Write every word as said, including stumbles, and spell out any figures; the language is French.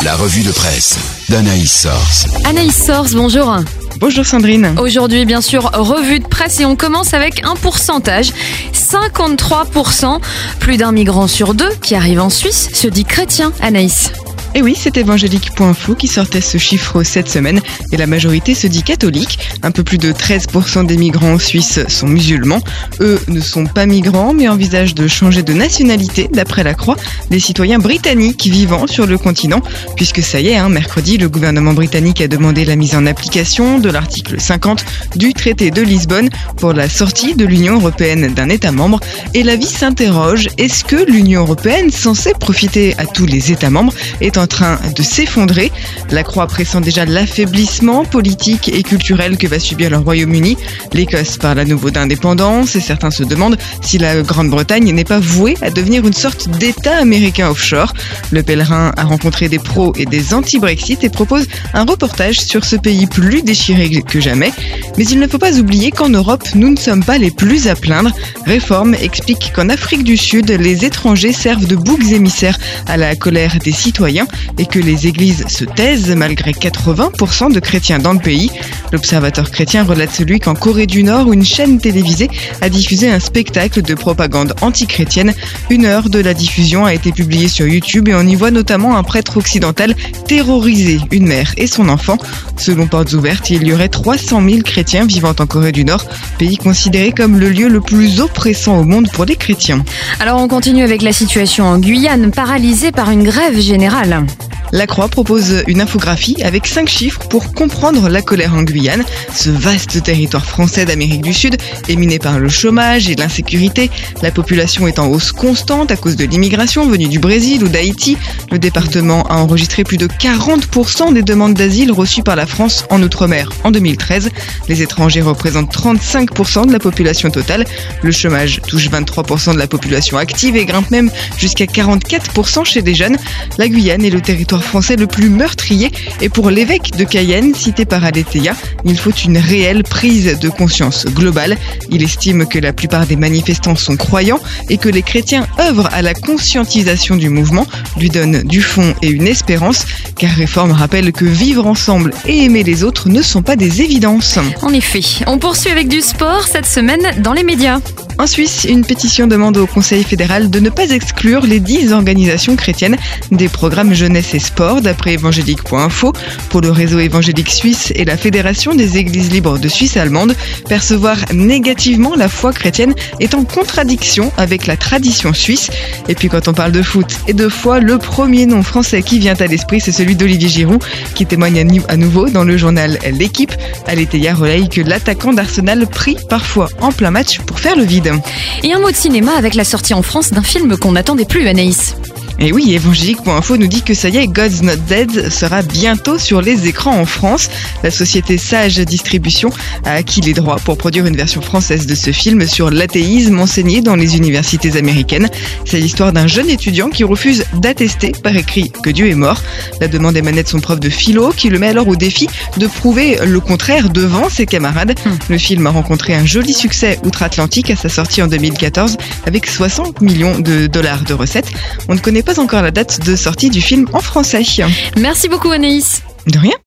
La revue de presse d'Anaïs Source. Anaïs Source, bonjour. Bonjour Sandrine. Aujourd'hui, bien sûr, revue de presse et on commence avec un pourcentage. cinquante-trois pour cent. Plus d'un migrant sur deux qui arrive en Suisse se dit chrétien, Anaïs. Et oui, c'est évangélique point info qui sortait ce chiffre cette semaine et la majorité se dit catholique. Un peu plus de treize pour cent des migrants en Suisse sont musulmans. Eux ne sont pas migrants mais envisagent de changer de nationalité d'après la Croix des citoyens britanniques vivant sur le continent. Puisque ça y est, hein, mercredi, le gouvernement britannique a demandé la mise en application de l'article cinquante du traité de Lisbonne pour la sortie de l'Union européenne d'un État membre. Et la vie s'interroge, est-ce que l'Union européenne, censée profiter à tous les États membres, est en en train de s'effondrer. La Croix pressent déjà l'affaiblissement politique et culturel que va subir le Royaume-Uni. L'Écosse parle à nouveau d'indépendance et certains se demandent si la Grande-Bretagne n'est pas vouée à devenir une sorte d'État américain offshore. Le pèlerin a rencontré des pros et des anti-Brexit et propose un reportage sur ce pays plus déchiré que jamais. Mais il ne faut pas oublier qu'en Europe, nous ne sommes pas les plus à plaindre. Réforme explique qu'en Afrique du Sud, les étrangers servent de boucs émissaires à la colère des citoyens et que les églises se taisent malgré quatre-vingts pour cent de chrétiens dans le pays. L'Observateur chrétien relate celui qu'en Corée du Nord, une chaîne télévisée a diffusé un spectacle de propagande anti-chrétienne. Une heure de la diffusion a été publiée sur YouTube et on y voit notamment un prêtre occidental terroriser une mère et son enfant. Selon Portes Ouvertes, il y aurait trois cent mille chrétiens vivant en Corée du Nord, pays considéré comme le lieu le plus oppressant au monde pour les chrétiens. Alors on continue avec la situation en Guyane, paralysée par une grève générale. La Croix propose une infographie avec cinq chiffres pour comprendre la colère en Guyane. Ce vaste territoire français d'Amérique du Sud est miné par le chômage et l'insécurité. La population est en hausse constante à cause de l'immigration venue du Brésil ou d'Haïti. Le département a enregistré plus de quarante pour cent des demandes d'asile reçues par la France en Outre-mer en deux mille treize. Les étrangers représentent trente-cinq pour cent de la population totale. Le chômage touche vingt-trois pour cent de la population active et grimpe même jusqu'à quarante-quatre pour cent chez les jeunes. La Guyane est le territoire français le plus meurtrier et pour l'évêque de Cayenne, cité par Aletheia, il faut une réelle prise de conscience globale. Il estime que la plupart des manifestants sont croyants et que les chrétiens œuvrent à la conscientisation du mouvement, lui donnent du fond et une espérance, car Réforme rappelle que vivre ensemble et aimer les autres ne sont pas des évidences. En effet, on poursuit avec du sport cette semaine dans les médias. En Suisse, une pétition demande au Conseil fédéral de ne pas exclure les dix organisations chrétiennes des programmes jeunesse et sport, d'après évangélique point info. Pour le réseau évangélique suisse et la Fédération des églises libres de Suisse allemande, percevoir négativement la foi chrétienne est en contradiction avec la tradition suisse. Et puis quand on parle de foot et de foi, le premier nom français qui vient à l'esprit, c'est celui d'Olivier Giroud, qui témoigne à, nou- à nouveau dans le journal L'Équipe. Aletheia relaye que l'attaquant d'Arsenal prie parfois en plein match pour faire le vide. Et un mot de cinéma avec la sortie en France d'un film qu'on n'attendait plus, Anaïs. Et oui, évangélique point info nous dit que ça y est, God's Not Dead sera bientôt sur les écrans en France. La société Sage Distribution a acquis les droits pour produire une version française de ce film sur l'athéisme enseigné dans les universités américaines. C'est l'histoire d'un jeune étudiant qui refuse d'attester par écrit que Dieu est mort. La demande émanait de son prof de philo qui le met alors au défi de prouver le contraire devant ses camarades. Hum. Le film a rencontré un joli succès outre-Atlantique à sa sortie en deux mille quatorze avec soixante millions de dollars de recettes. On ne connaît pas encore la date de sortie du film en français. Merci beaucoup Anaïs. De rien.